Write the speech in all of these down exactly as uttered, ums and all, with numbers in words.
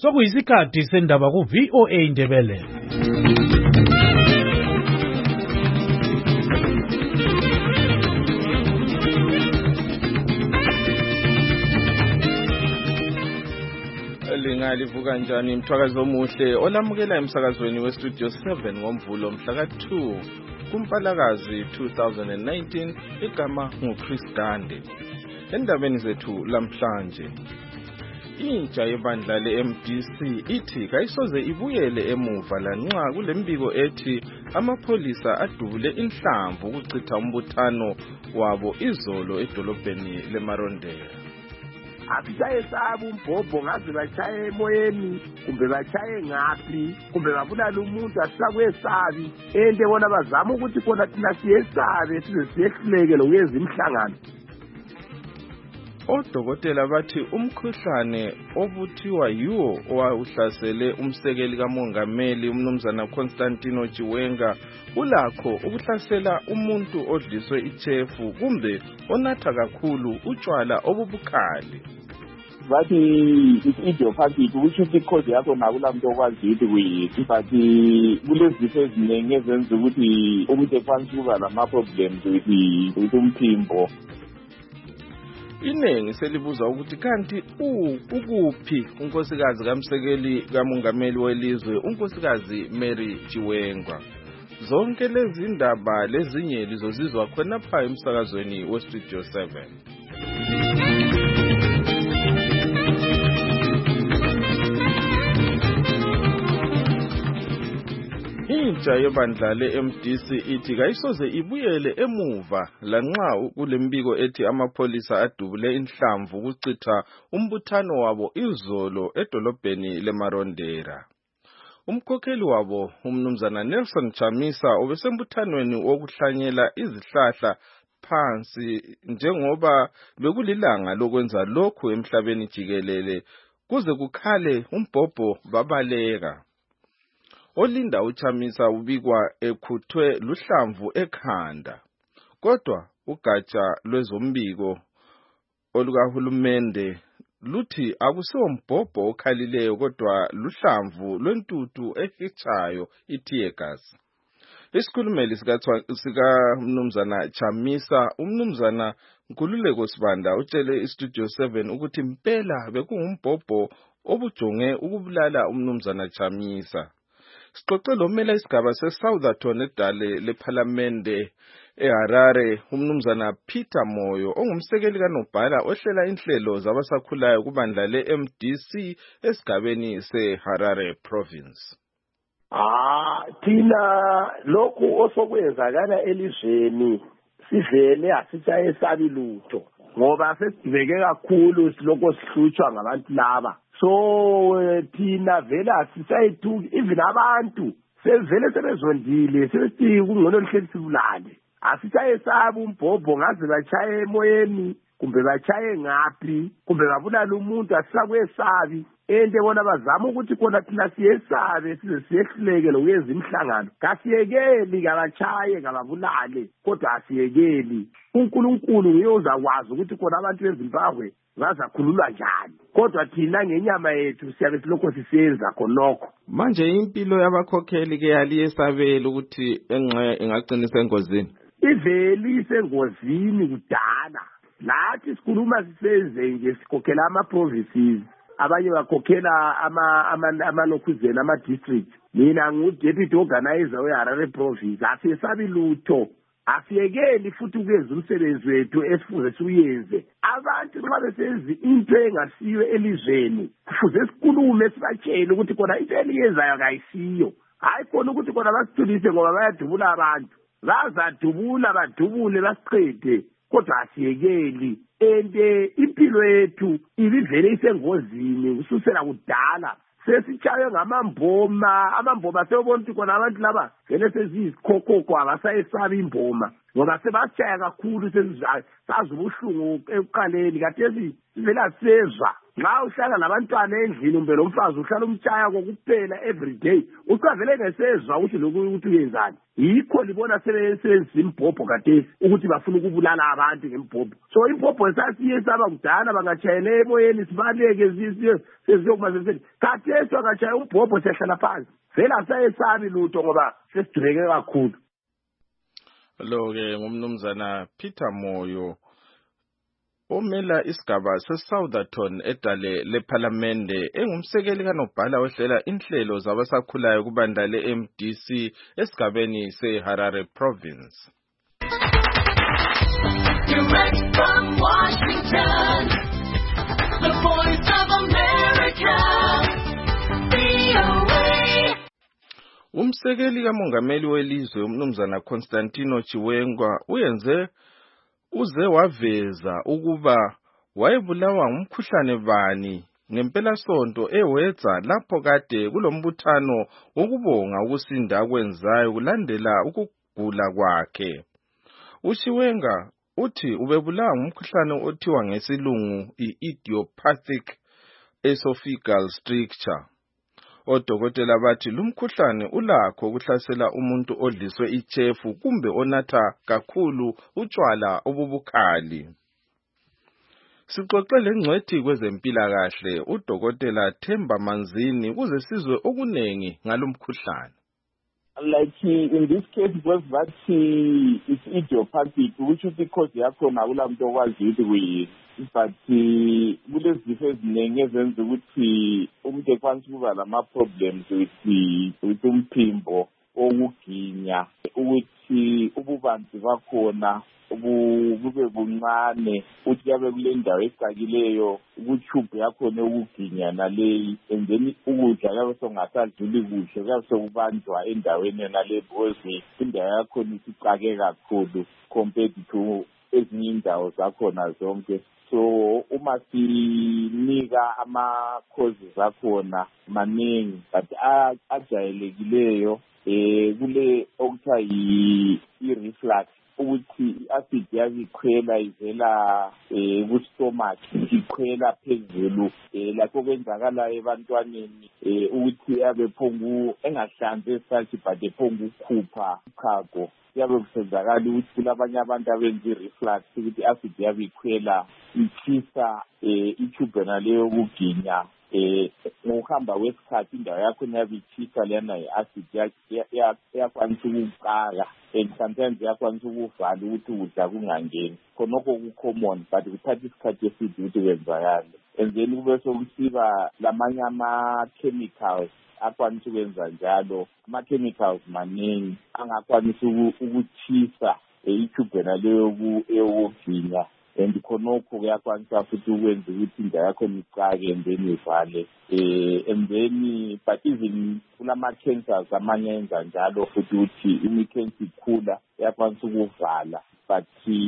Sokuyisikhathi sendaba ku V O A Indebele. Lingalivuka njani mthwakazi omuhle olamukela emsakazweni we Studio seven ngomvulo mhla ka two kuMpalakazi two thousand nineteen. Igama nguChris Gande. Endabeni zethu lamhlanje, intsha yebandla le-M D C ithi kayisoze ibuyele emuva lanxa kulembiko ethi amapholisa adubule inhlamvu ukuchitha umbuthano wabo izolo edolobheni leMarondera. Abisaye sabu umbhobho ngaze bachaye emoyeni kumbe bachaye ngaphi kumbe babulala umuntu asakwesabi ente bona bazama ukuthi khona thina siyesabe size siyehluleke lokuyeza imhlangano. Odokotela bathi umkhuhlane obuthiwa yiwo owahlasele umsekeli kamongameli umnumzana Constantino Chiwenga ulakho ukuhlasela umuntu odliswe ichefu kumbe onatha kakhulu utshwala obubukhali. Bathi it's idiopathic, which is because yakho nakulamntu okwazi ukuthi kuyithi, but kulezifo eziningi ezenza ukuthi umuntu ekwanisuka lama-problems with umphimbo. Iningi selibuza ukuthi kanti ukuphi unkosikazi kamsekeli kamongameli welizwe unkosikazi Mary Chiwenga. Zonke lezi ndaba lezinye lizozizwa khona pha emsakazweni we Studio seven. Intsha yebandla le-M D C ithi kayisoze ibuyele emuva lanxa kulembiko ethi amapholisa adubule inhlamvu ukuchitha umbuthano wabo izolo edolobheni leMarondera. Umkhokheli wabo umnumzana Nelson Chamisa obesembuthanweni wokuhlanyela izihlahla phansi njengoba bekulilanga lokwenza lokhu emhlabeni jikelele kuze kukhale umbhobho babaleka. Olinda uChamisa ubikwa ekhuthwe luhlamvu ekhanda. Kodwa ugatsha lwezombiko olukahulumende luthi akusiwo mbhobho okhalileyo kodwa luhlamvu lwentuthu ehichayo i-tear gas. Isikhulumeli sika mnumzana Chamisa umnumzana Nkululeko Sibanda utshele iStudio seven ukuthi impela bekungumbhobho obujonge ukubulala umnumzana Chamisa. Sixoxele omela isigaba se-Southerton edale lePhalamende eHarare umnumzana Peter Moyo ongumsekeli kaNobhala ohlela inhlelo zabasakhulayo kubandla le-M D C esigabeni seHarare province. Ah, thina lokhu osokwenzakala elizweni sivele asitshaye sabi lutho ngoba sesiveke kakhulu siloko sihlutshwa ngabantu laba. So thina vela asisayithuki even abantu sevele sebezondile sebethi kungcono lihleli sibulale. Asitshaye sabu umbhobho ngaze bachaye emoyeni kumbe bachaye ngaphi kumbe babulala umuntu asakwesabi ente bona bazama ukuthi khona thina siyesabe size siyehluleke lokuyeza imhlangano. Kasiyekeli kabachaye kababulale kodwa asiyekeli. uNkulunkulu nguye uzakwazi ukuthi khona abantu beZimbabwe bazakhululwa njani, kodwa thina ngenyama yethu siyabe silokho sisenza khonokho. Manje impilo yabakhokheli ke yaliyesabela ukuthi engxe ingagcina isengozini. Iveli isengozini kudala. Lathi sikhuluma sisenze nje sikhokhela ama-provinces, abanye bakhokhela ama-lokhuzeni ama-districts. Mina ngu-deputy organizer we-Harare province. Asiyesabi lutho. Asiyekeli futhi ukwenza umsebenzi wethu esifuze siyenze. Abantu nxa besenza into engasiyo elizweni kufuze sikhulume sibatshele ukuthi khona into eliyenzayo kayisiyo. Hayi khona ukuthi khona basithulise ngoba bayadubula abantu. Bazadubula badubule basiqede kodwa asiyekeli. Ende impilo yethu ibivele isengozini kususela kudala. Sesichaye ngamamboma, amamboma sewubona ukuthi khona abantu laba vele sezizikhokhokho abasayesabi imboma ngoba sebasichaya kakhulu sazi ubuhlungu ekuqaleni khathesi sivela sezwa nxa uhlala nabantwana endlini umbe lo mfazi uhlala umtshaya kokuphela every day ucavele ngesezwa ukuthi lokhu ukuthi uyenzani yikho libona sebenzisa imbhobho kadesi ukuthi bafuna ukubulala abantu ngembhobho so imbhobho esasiye saba kudala bangatshayele emoyeni sibaleke seziyokuba sesithi kadesi angatshaya umbhobho sehlala phansi vele asayesabi lutho ngoba sesidreke kakhulu. Lo-ke ngumnumzana Peter Moyo omela isigaba se-Southerton edale lephalamende engumsekeli kanobhala ohlela inhlelo zabasakhulayo kubandla le-M D C esigabeni se-Harare Province. Direct from Washington, the Voice of America, V O A. Umsekeli kamongameli welizwe umnumzana Constantino Chiwenga uyenze uze waveza ukuba wayebulawa ngumkhuhlane bani ngempela sonto ewedza lapho kade kulombuthano wokubonga ukusinda kwenzayo kulandela ukugula kwakhe. uChiwenga uthi ubebulawa ngumkhuhlane othiwa ngesilungu i-idiopathic esophageal stricture. Odokotela bathi lumkhuhlane ulakho ukuhlasela umuntu odliswe ichefu kumbe onatha kakhulu utshwala obubukhali. Sixoxe lengcwethi kwezempilakahle udokotela Themba Manzini kuze sizwe okunengi ngalomkhuhlane. Like in this case, because that it's idiopathic, which is because yakhona kula muntu okwazi ukuthi but kulezifo eziningi ezenza ukuthi umuntu ekwanisa ukuba lama-problems with umphimbo okuginya ukuthi ububanzi bakhona bube buncane ukuthi yabe kule ndawo ecakileyo ukutshubhu yakhona ukuginya naleyi and then ukudla yabe songasadluli kuhle kuyabe sokubanjwa endaweni yonale because indawo yakhona isicake kakhulu compared to ezinye indawo zakhona zonke. So uma sinika ama-causes akhona maningi but ajayelekileyo eh kule okuthiwa i-reflux ukuthi i-acid yabe ikhwela ivela eh ku-stomach ikhwela phezulu eh lapho kwenzakalayo ebantwaneni eh ukuthi yabe phongu engahlanzi esathi but ephongu ukukhupha uchago yabe kusenzakala ukuthi kulabanye abantu abenza i-reflux ukuthi i-acid yabe ikhwela ichisa eh itube naleyo ukuginya eh ngokuhamba kwesikhathi indawo yakho yabe ichisa lena i-acid yakwanisa ukukaka and sometimes yakwanisa ukuvala ukuthi ukudla kungangeni khonokho ku-common but kuthatha isikhathi eside ukuthi kwenzakale and then kube sokusiba lamanye ama-chemicals akwanisa ukwenza njalo ama-chemicals maningi angakwanisa ukuchisa itube naleyo eyokuginya and khonokho kuyakwanisa futhi ukwenza ukuthi indawo yakho icake and then ivale eh and then but even kulama-cancers amanye enza njalo futhi ukuthi imi-cancer ikhula yakwanisa ukuvala but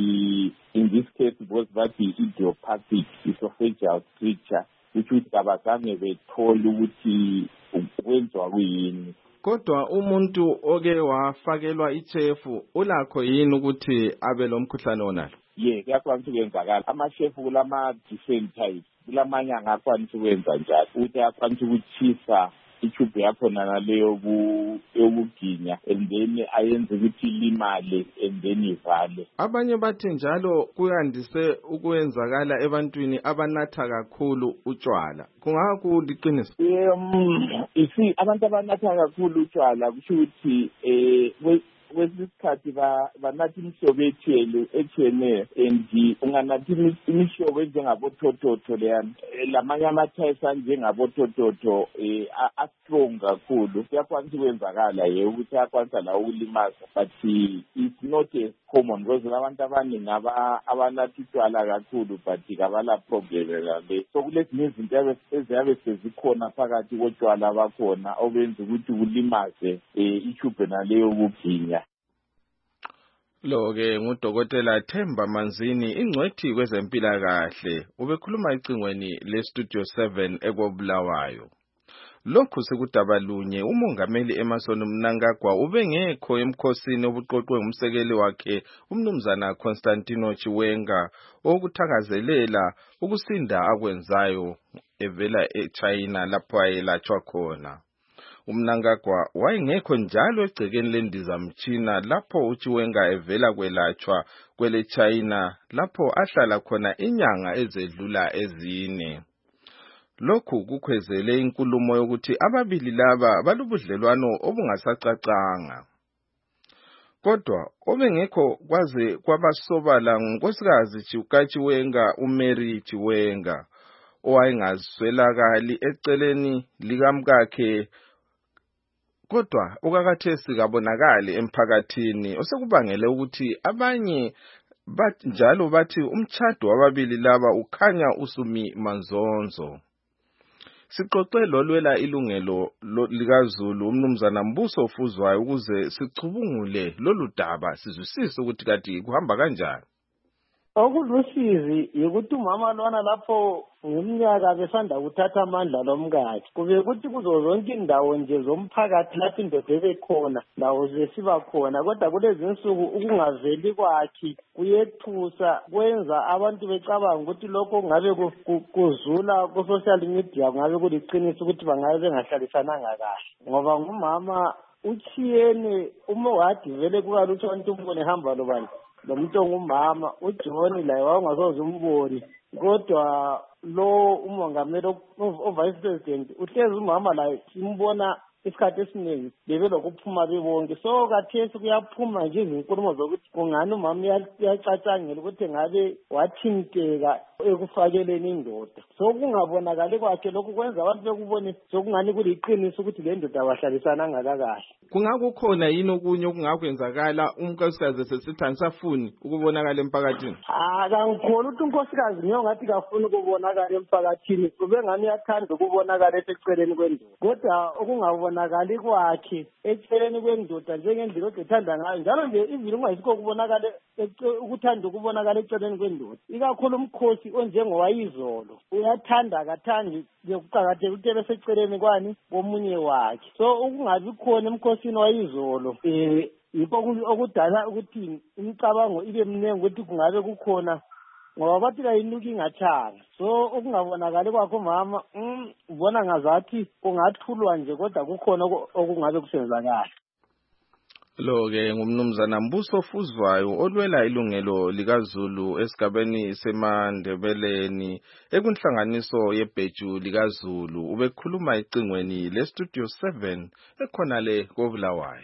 in this case because that idiopathic esophageal stricture which ukuthi kabazange bethole ukuthi kwenziwa kuyini. Kodwa umuntu oke wafakelwa ichefu ulakho yini ukuthi abe lo mkhuhlane onalo? Ye kuyakwanisa ukwenzakala amashefu kulama-different types kulamanye angakwanisa ukwenza njalo ukuthi ayakwanisa ukuchisa itube yakhona naleyo yokuginya and then ayenze ukuthi ilimale and then ivale. Abanye bathi njalo kuyandise ukwenzakala ebantwini abanatha kakhulu utshwala kungaba kuliqiniso? Um isi abantu abanatha kakhulu utshwala kusho ukuthi eh kwesikhathi banathi imihlobo ethiyelu ethiyene and unganathi imihlobo enjengabothototho leyana lamanye amathayisi anjengabothototho a-strong kakhulu kuyakwanisa ukwenzakala ye ukuthi ayakwanisa lawo ukulimaza but it's not as common because abantu abaningi abanathi utshwala kakhulu but kabala problem lale so kulezinye izinto eziyabe sezikhona phakathi kotshwala bakhona obenza ukuthi kulimaze itube naleyo kuginya. Lo-ke ngudokotela Themba Manzini ingcwethi kwezempilakahle ubekhuluma icingweni le-Studio seven ekobulawayo. Lokhu sekudabalunye umongameli Emmerson Mnangagwa ubengekho emkhosini obuqoqwe ngumsekeli wakhe umnumzana Constantino Chiwenga okuthakazelela ukusinda akwenzayo evela eChina lapho ayelatshwa khona. Umnangagwa wayengekho njalo egcekeni lendizamtshina lapho uChiwenga evela kwelatshwa kwele China lapho ahlala khona inyanga ezedlula ezine. Lokhu kukhwezele inkulumo yokuthi ababili laba balubudlelwano obungasacacanga. Kodwa obengekho kwaze kwabasobala ngunkosikazi kaChiwenga uMary Chiwenga owayengazwelakali eceleni likamkakhe, kodwa okakathesi kabonakali emphakathini osekubangele ukuthi abanye bathi njalo bathi umtchado wababili laba ukhanya usumi manzonzo. Siqoqe lolwela ilungelo likaZulu umnumzana Mbuso Fuzwayo ukuze sicubungule lolu daba sizwisise ukuthi kati kuhamba kanjani. Okulusizi yikuthi umama lwana lapho ngeminyaka besanda kuthatha amandla lomkakhe kube ukuthi kuzo zonke indawo nje zomphakathi lapho indoda ebekhona ndawo zesiba khona, kodwa kulezi insuku ukungaveli kwakhe kuyethusa kwenza abantu becabanga ukuthi lokho kungabe kuzula ku social media kungabe kuliqiniso ukuthi bangabe bengahlalisananga kahle, ngoba ngumama uchiyene uma wathi vele kukalutho umuntu umbone hamba lobani lo muntu ongumama uJohn laye wangasoze umboni, kodwa lo umongameli o-vice president uhlezi umama laye simbona isikhathi esiningi bebelokuphuma bebonke. So kathesi kuyaphuma nje izinkulumo zokuthi kungani umama uyacatshangela ukuthi ngabe wathinteka ekufakeleni indoda. So kungabonakali kwakhe lokhu kwenza abantu bekubone sokungani kuliqiniso ukuthi le ndoda abahlalisana ngakahle. Kungakukhona yini okunye okungakwenzakala unkosikazi sesithi anisafuni ukubonakala emphakathini? Ah, kangikholwa ukuthi unkosikazi ngiyo ngathi kafuni ukubonakala emphakathini, kube ngani uyathanda ukubonakala eseceleni kwendoda, kodwa okungabonakali kwakhe eceleni kwendoda njengendlela othanda ngayo njalo nje izilo ungayisikho ukubonakala ukuthanda ukubonakala eceleni kwendoda, ikakhulu umkhosi onjengowayizolo uyathanda akathandi kuqakatheka ukuthi ebeseceleni kwani komunye wakhe. So ukungabi khona emkhosini wayizolo eh yikho okudala ukuthi imicabango ibe mningi ukuthi kungabe kukhona ngoba bathi kayinuki ingathanga. So okungabonakali kwakho mama ubona ngazathi kungathulwa nje kodwa kukhona okungabe kusenzakala. Lo ke ngumnumzana Mbuso Fuzwayo olwela ilungelo likaZulu esigabeni seMandebeleni ekunhlanganiso yebheju likaZulu ubekhuluma ecingweni le Studio seven ekhona le koBulawayo.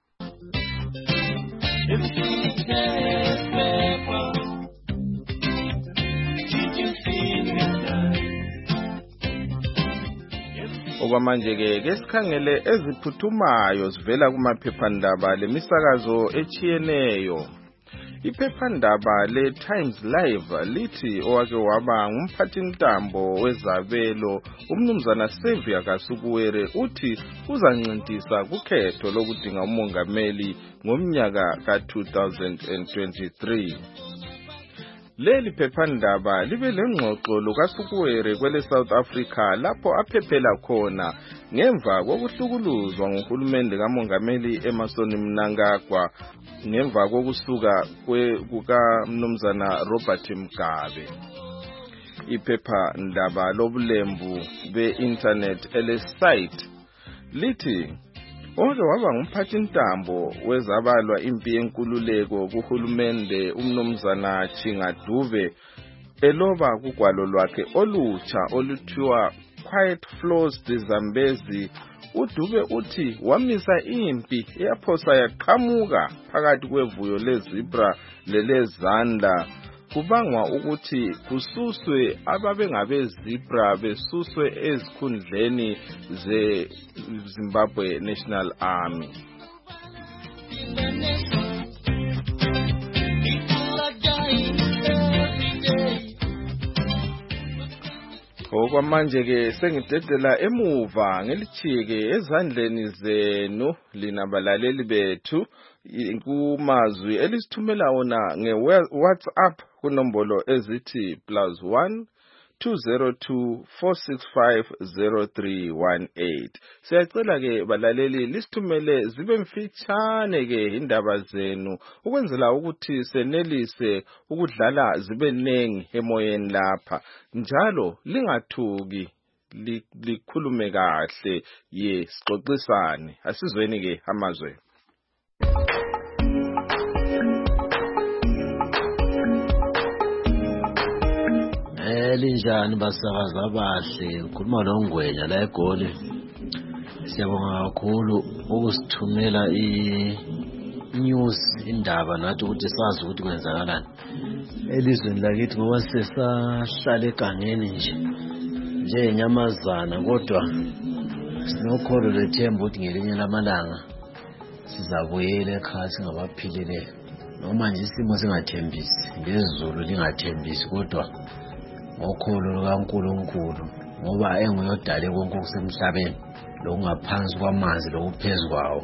Okwamanje ke kesikhangele eziphuthumayo sivela kumaphephandaba lemisakazo echiyeneyo. Iphephandaba le Times Live lithi owake waba ngumphathintambo wezabelo umnumzana Xavier Kasukuwere uthi uzancintisa kukhetho lokudinga umongameli ngomnyaka ka two thousand twenty-three. Leli phephandaba libe lengxoxo lukaSukuwere kwele South Africa lapho aphephela khona ngemva kokuhlukuluzwa nguhulumende kamongameli Emmerson Mnangagwa ngemva kokusuka kuka mnumzana Robert Mugabe. Iphephandaba lobulembu be-internet elesite lithi Oke waba ngumphathintambo wezabalwa impi yenkululeko kuhulumende umnumzana Chingaduve eloba kugwalo lwakhe olutsha oluthiwa Quiet Flows de Zambezi. uDube uthi wamisa impi eyaphosa yaqhamuka phakathi kwevuyo lezibra lelezandla kubangwa ukuthi kususwe ababengabe zebra besuswe ezikhundleni ze Zimbabwe National Army. Okwamanje ke sengidedela emuva ngelichike ezandleni zenu linabalaleli bethu kumazwi elisithumela wona ngeWhatsApp kunombolo ezithi plus one two zero two four six five zero three one eight. Siyacela ke balaleli lisithumele zibe mfitshane ke indaba zenu ukwenzela ukuthi senelise ukudlala zibe nengi emoyeni lapha njalo lingathuki likhulume kahle ye sixoxisane. Asizweni ke amazwe. Elinjani basakazi abahle, ukhuluma noNgwenya la eGoli. Siyabonga kakhulu ukusithumela i-news indaba nathi ukuthi sazi ukuthi kwenzakalani elizweni lakithi, ngoba sesahlala egangeni nje njengenyamazana, kodwa sinokholo lethemba ukuthi ngelinye lamalanga sizabuyela ekhaya singabaphilileyo, noma nje isimo singathembisi, ngezulu lingathembisi, kodwa ngokholo lukaNkulunkulu, ngoba enguyodale konke okusemhlabeni, lokungaphansi kwamanzi lokuphezu kwawo.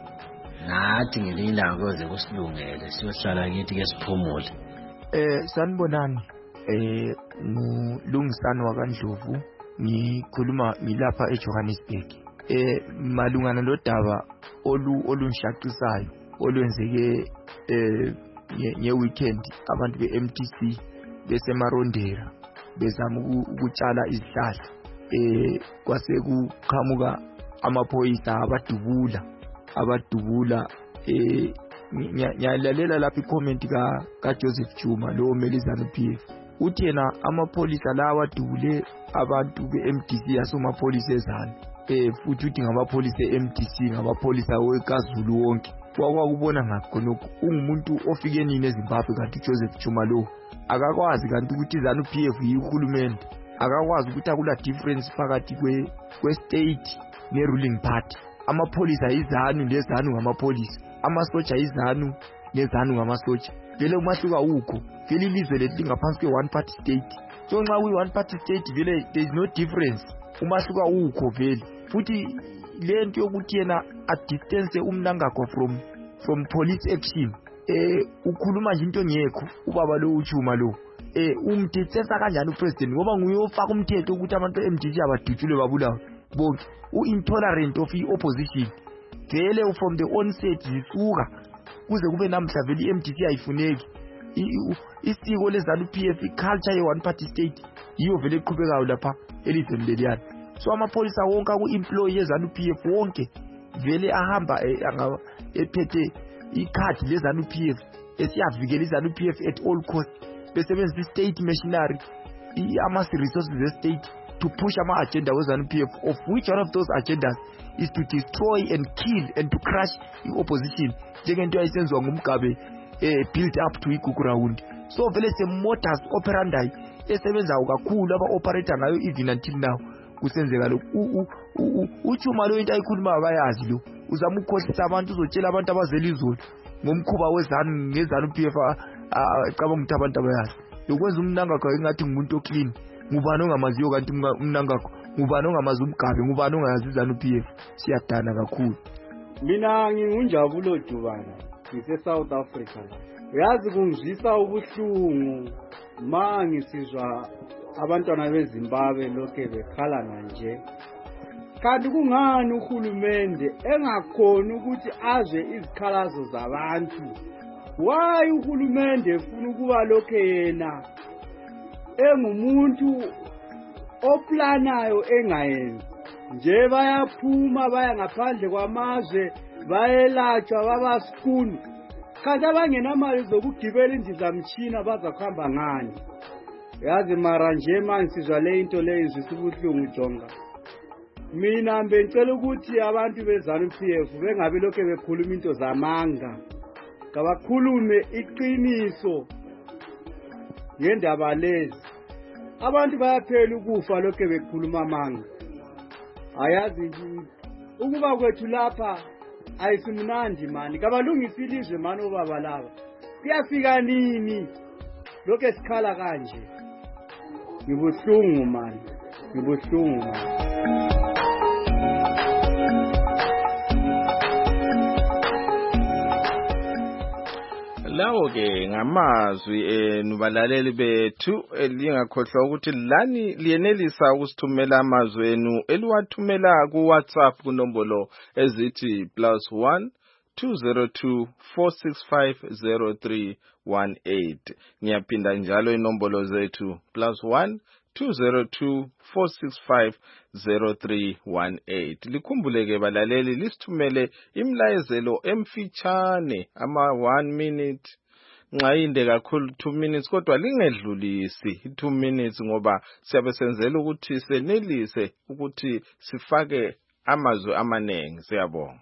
Nathi ngelinye ilanga kuyoze kusilungele siyohlala kithi ke siphumule. Eh sanibonani, eh ngulungisani wakaNdlovu, ngikhuluma ngilapha eJohannesburg. Eh malungana nodaba olu olungishaqisayo olwenzeke eh nge weekend, abantu be-M T C besemarondera bezama ukutshala izihlahla, eh kwase kuqhamuka amaphoyisa abadubula abadubula eh ngiyalalela lapha icomment ka ka Joseph Juma lo Melizana P F, uthi yena amapholisa lawa adubule abantu be-M D C yasomapholisa ezana, eh futhi uthi ngamapholisa e-M D C ngamapholisa weKwaZulu wonke. Kwakubona ngakho ungumuntu ofike nini eZimbabwe, kanti Joseph Juma lo akakwazi kanti ukuthi izanu P F yihulumende, akakwazi ukuthi akula difference phakathi kwe kwe state ne ruling party. Amapholisa izanu lezanu ngamapolisa, amasoja izanu nezanu ngamasoja. Vele umahluka ukho, vele ilizwe lethi ngaphansi kwe one party state. So nxa kuyi one party state vele there is no difference, umahluka ukho vele. Futhi lento yokuthi yena a distance umnangakho from from police action, eh ukhuluma nje into ngekho ubaba lo uJuma lo, eh umditsenza kanjani upresident, ngoba nguye ofaka umthetho ukuthi abantu e-M D C abadutshulwe babulawe bonke. U-intolerant of i-opposition vele from the onset zisuka kuze kube namhla vele i-M D C ayifuneki. Isiko lezanu P F, i-culture ye-one party state yiyo vele eqhubekayo lapha elizweni leliyana. So amapolisa wonke ku-employee yezanu P F wonke vele ahamba ephethe ikhadi lezanu P F esiyavikela izanu P F at all costs, besebenzisa i-state machinery, ama-resources ze-state to push ama-agenda wezanu P F, of which one of those agendas is to destroy and kill and to crush i-opposition, njengento yayisenziwa ngumgabe eh, built up to igugu round. So vele se-modus operandi esebenzayo kakhulu aba-operator ngayo even until now kusenzeka lokhu. uJuma lo into ayikhuluma bayazi lo, uzama ukukhohlisa abantu, uzotshela abantu abazelizolo ngomkhuba wezanu ngezanu P F acaba ukuthi abantu abayazi. Lokwenza umnangakho engathi ngumuntu oclean, ngubani ongamaziyo kanti umnangakho, ngubani ongamazi umgabe, ngubani ongayazi izanu P F. Siyadana kakhulu. Mina ngingunjabulo Dubana, ngise South Africa. Uyazi kungizwisa ubuhlungu ma ngisizwa abantwana beZimbabwe lokho bekhala nje. Kanti kungani uhulumende engakhona ukuthi azwe izikhalazo zabantu? Why uhulumende ufuna ukuba lokho yena engumuntu oplanayo engayenzi nje? Bayaphuma baya ngaphandle kwamazwe bayelatshwa babaskuni, kanti abangenamali zokugibela indizamtshina bazakuhamba ngani? Yazi mara nje manje sizwa le into le izwisa ubuhlungu Jonga. Mina bengicela ukuthi abantu bezanu P F bengabe lokho bekhuluma into zamanga, kabakhulume iqiniso ngendaba lezi. Abantu bayaphela ukufa lokho bekhuluma amanga. Ayazi ukuba kwethu lapha ayisimnandi mani, kabalungisa ilizwe mani obaba laba. Kuyafika nini lokho esikhala kanje? Ngibuhlungu mani, ngibuhlungu mani. Lawo ke ngamazwi enubalaleli bethu, elingakhohlwa ukuthi lani liyenelisa ukusithumela amazwi enu eliwathumela ku WhatsApp kunombolo ezithi plus one two zero two four six five zero three one eight. Ngiyaphinda njalo inombolo zethu plus one two zero two, four six five, zero three one eight. Likhumbuleke balaleli lisithumele imlayezelo emfitshane ama one minute nxa inde kakhulu two minutes kodwa lingedlulisi two minutes ngoba siyabe senzela ukuthi senelise ukuthi sifake amazwi amanengi. Siyabonga.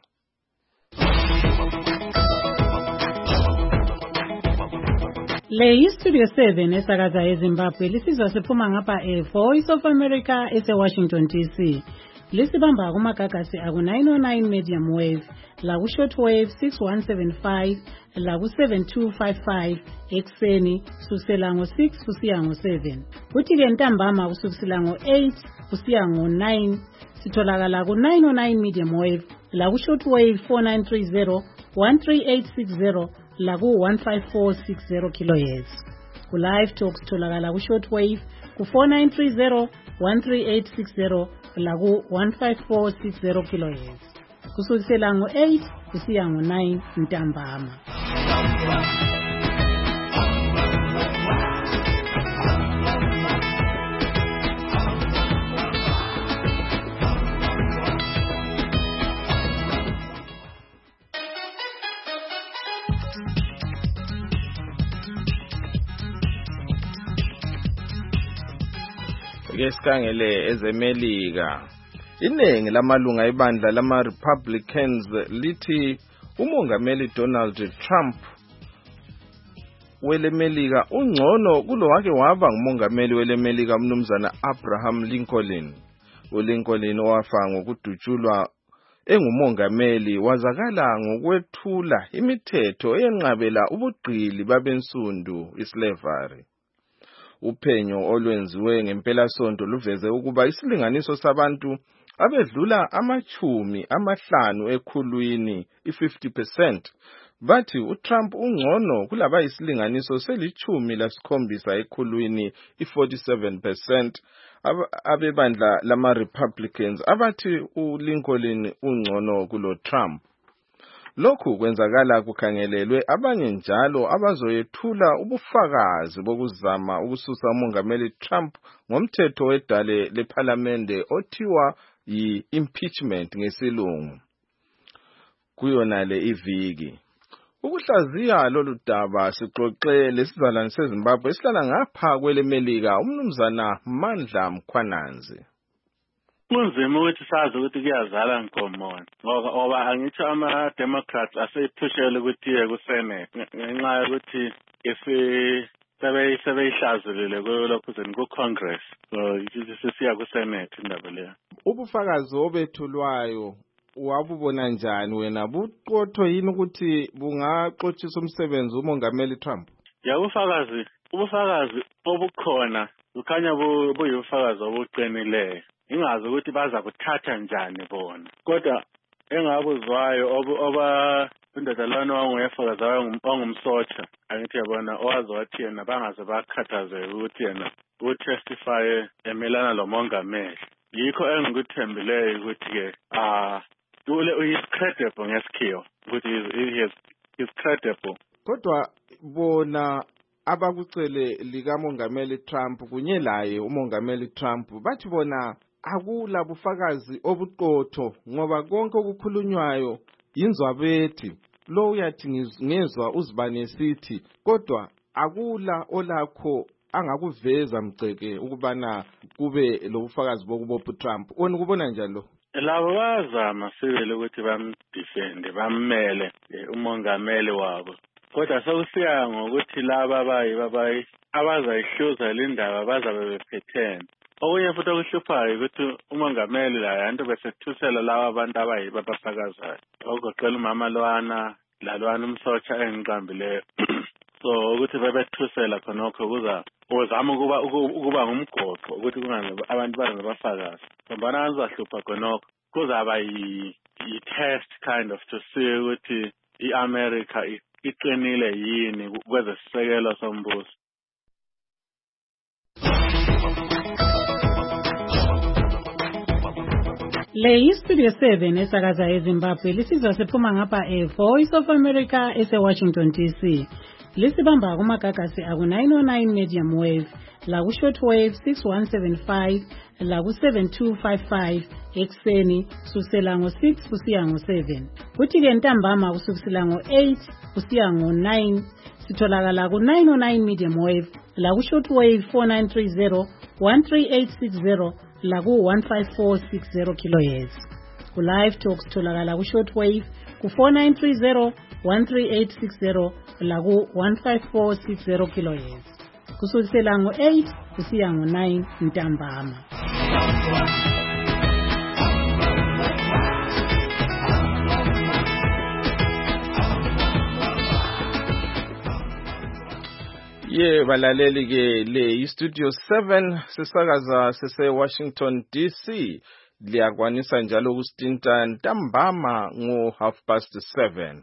Le iStudio seven esakaza eZimbabwe lisizwa siphuma ngapha eVoice of America eseWashington D C. Lisibamba kumagagasi aku nine oh nine medium wave, laku shortwave six one seven five, laku seven two five five ekseni kusukela ngo six kusiya ngo seven. Kuthi ke ntambama kusukela ngo eight kusiya ngo nine sitholakala ku nine oh nine medium wave, laku shortwave four nine three zero, one three eight six zero, laku one five four six zero kilohertz. Ku live talk sitholakala ku shortwave ku four nine three zero, one three eight six zero, laku one five four six zero kilohertz. Kusukela ngo eight kusiya ngo nine ntambama. Esikhangele ezemelika iningi lamalunga ebandla lama Republicans lithi umongameli Donald Trump welemelika ungcono kulowake waba ngumongameli welemelika umnumzana Abraham Lincoln. uLincoln owafa ngokudutshulwa engumongameli wazakala ngokwethula imithetho eyenqabela ubugqili babensundu islavery. Uphenyo olwenziwe ngempelasonto luveze ukuba isilinganiso sabantu abedlula amachumi amahlanu ekhulwini i-fifty percent bathi uTrump ungcono kulaba isilinganiso selichumi lasikhombisa ekhulwini i-forty-seven percent abebandla lama Republicans abathi uLincoln ungcono kulo Trump. Lokhu kwenzakala kukhangelelwe abanye njalo abazoyethula ubufakazi bokuzama ukususa umongameli Trump ngomthetho wedale leParliament othiwa yi-impeachment ngesilungu kuyona le iviki. Ukuhlaziya lolu daba sixoxe lesizalwane seZimbabwe esihlala ngapha kwelemelika umnumzana Mandla Mkhwananzi. Kunzima ukuthi sazi ukuthi kuyazala ngomona ngoba angithi ama Democrats asephushele ukuthi iye ku Senate ngenxa yokuthi isi sebe sebeyihlazulile kulokho zeni ku Congress so sisiya ku Senate indaba leyo. Ubufakazi obethulwayo wabubona njani wena buqotho yini ukuthi bungaxothisa umsebenzi umongameli Trump? Ya ubufakazi ubufakazi obukhona ukhanya buyufakazi obuqinileyo. Ingazi ukuthi baza kuthatha njani bona. Kodwa engakuzwayo oba indodalwane wanguyefakazayo ongumsotsha angithi yabona owazi wathi yena bangaze bakhathazeke ukuthi yena utestify emelana lo mongameli. Yikho engikuthembileyo ukuthi ke ah ule is credible ngesikhiwo ukuthi he is is credible. Kodwa bona abakucele lika mongameli Trump kunye laye umongameli Trump bathi bona akula bufakazi obuqotho ngoba konke okukhulunywayo inzwabethi lo uyathi ngizwa uzibane sithi kodwa akula olakho angakuveza mceke ukubana kube lobufakazi bokubopha Trump. Wena ukubona njani lo? Labo bazama sibele ukuthi bamdefend bammele umongameli wabo. Kodwa sokusiya ngokuthi laba bayi babayi abazayihluza le ndaba bazabe bephethene. Okunye futhi okuhluphayo ukuthi umongameli la yanto besethusela laba abantu abayi babafakazayo. Ogoqela umama lwana lalwana umsotsha engiqambileyo. So ukuthi bebethusela khonokho kuza uzama ukuba ukuba ngumgoqo ukuthi kungabe abantu baze bafakaza. Ngoba anzahlupha khonokho kuzaba yi test kind of to see ukuthi iAmerica iqinile yini kwezesisekelo sombuso. Le iStudio seven esakaza eZimbabwe lisizwa siphuma ngapha eVoice of America eseWashington D C. Lisibamba kumagagasi aku nine oh nine medium wave, la ku shortwave six one seven five la ku seven two five five ekseni kusukela ngo six kusiya ngo seven. Kuthi ke ntambama kusukela ngo eight kusiya ngo nine sitholakala ku nine oh nine medium wave la ku shortwave four nine three zero one three eight six zero la ku one five four six zero kilohertz. Ku live talks tholakala ku shortwave ku four nine three zero one three eight six zero la ku one five four six zero kilohertz. Kusukela ngo eight kusiya ngo nine ntambama. Ye balaleli ke le Studio seven sisakaza sise Washington D C liyakwanisa njalo kustinta ntambama ngo half past seven.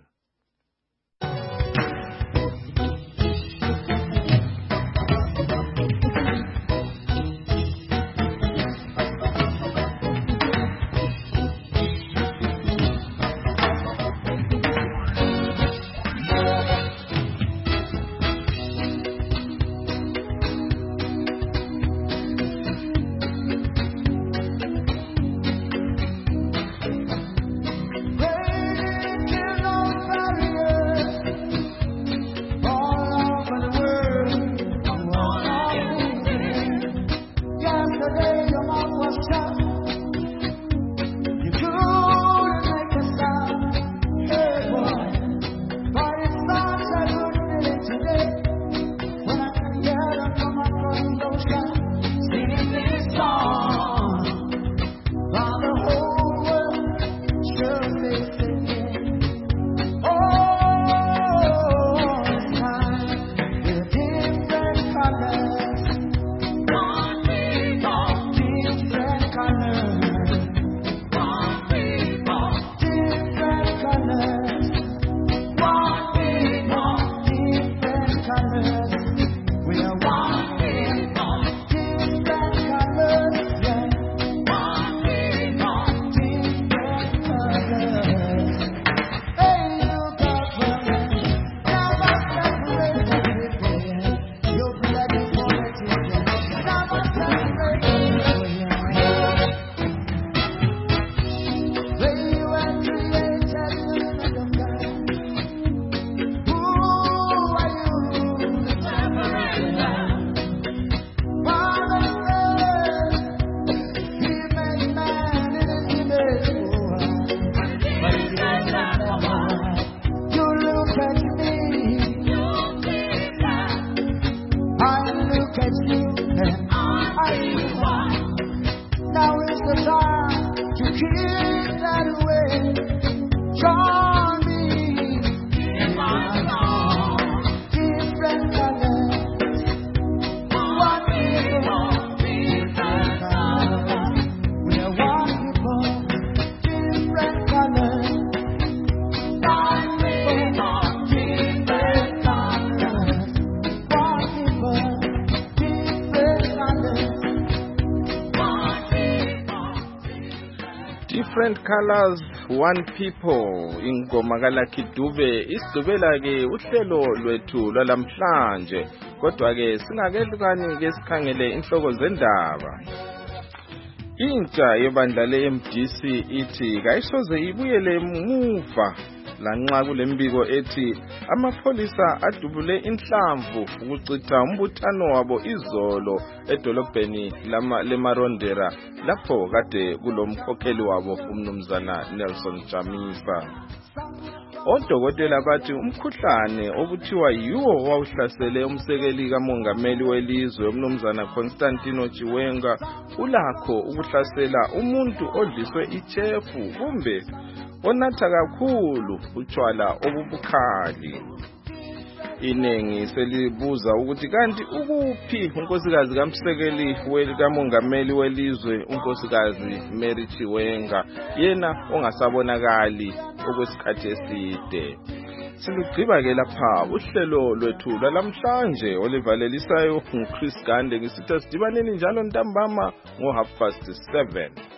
Different colors, one people. Ingoma kaLucky Dube isigqibela ke uhlelo lwethu lwalamhlanje. Kodwa ke singakelukani ke sikhangele inhloko zendaba. Intsha yebandla le-M D C ithi kayisoze ibuyele emuva lanxa kulembiko ethi amapholisa adubule inhlamvu ukucitha umbuthano wabo izolo edolobheni lama leMarondera lapho kade kulomkhokheli wabo umnumzana Nelson Chamisa. Odokotela bathi umkhuhlane okuthiwa yiwo wawuhlasele umsekeli kamongameli welizwe umnumzana Constantino Chiwenga ulakho ukuhlasela umuntu odliswe ichefu kumbe onatha kakhulu utshwala obubukhali. Inengi selibuza ukuthi kanti ukuphi unkosikazi kaMsekeli welikamongameli welizwe unkosikazi Mary Chiwenga yena ongasabonakali okwesikhathi eside. Silugqiba ke lapha uhlelo lwethu lwalamhlanje olivalelisayo nguChris Gande ngisithi sidibaneni njalo ntambama ngo half past seven.